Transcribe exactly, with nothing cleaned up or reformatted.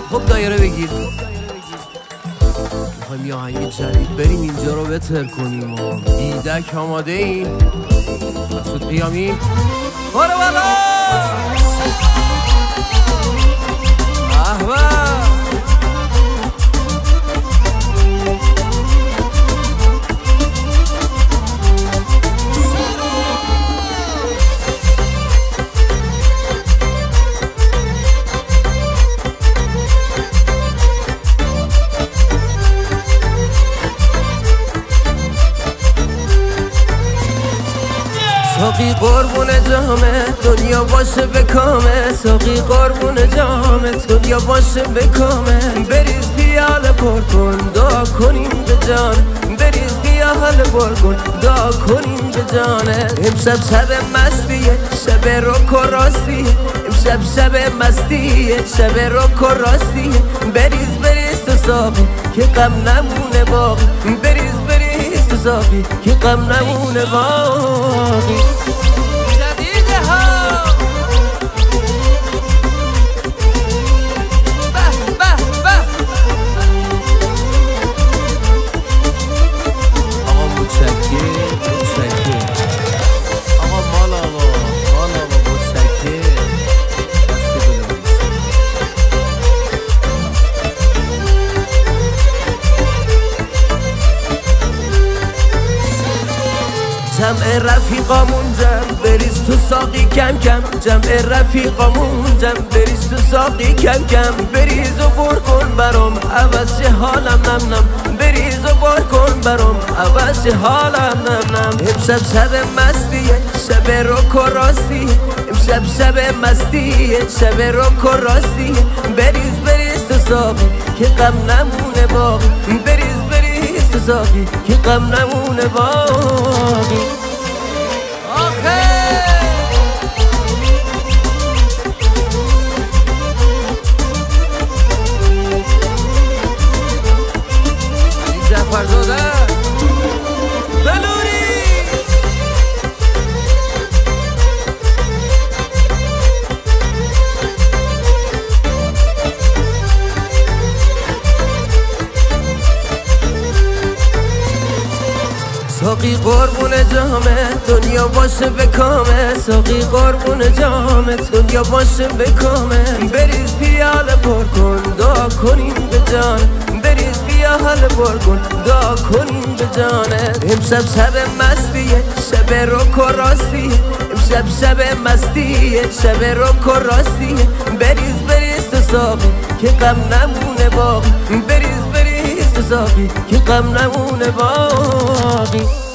خب دایره بگیر، میخوایم یه آهنگ جدید بریم اینجا رو بتر کنیم و ایدک آماده این مسعود قیامی باره بالا احوال ساقی قربون جامه دنیا باشه بکامه، ساقی قربون جامه دنیا باشه بکامه. بریز پیاله پر کن دعا کنیم به جان، بریز پیاله پر کن دعا کنیم به جانه. امشب شب مستیه شب روک و راستیه، امشب شب مستیه شب روک و راستیه. بریز بریز تو ساقی که غم نمونه باقی، بریز بریز تو ساقی که غم نمونه باقی. جمع رفیقامون جمع بریز تو ساقی کم کم، جمع رفیقامون جمع بریز تو ساقی کم کم. بریز و بر کن برام عوض حالم نم نم، بریز و بر کن برام عوض حالم نم نم. امشب شب مستیه شب روک و راستیه، امشب شب مستیه شب روک و راستیه. بریز بریز تو ساقی که غم نمونه باقی، بریز بریز تو ساقی که غم نمونه باقی. فرزاده بلوری ساقی قربون جامه دنیا باشه بکامه، ساقی قربون جامه دنیا باشه بکامه. بریز پیاله پر کن دعا کنیم به جان، بریز پیاله پر کن دعا کنیم به جانه. امشب شب مستیه شب روک و راستیه، امشب شب مستیه شب روک و راستیه. بریز بریز تو ساقی که غم نمونه باقی، بریز بریز تو ساقی که غم نمونه باقی.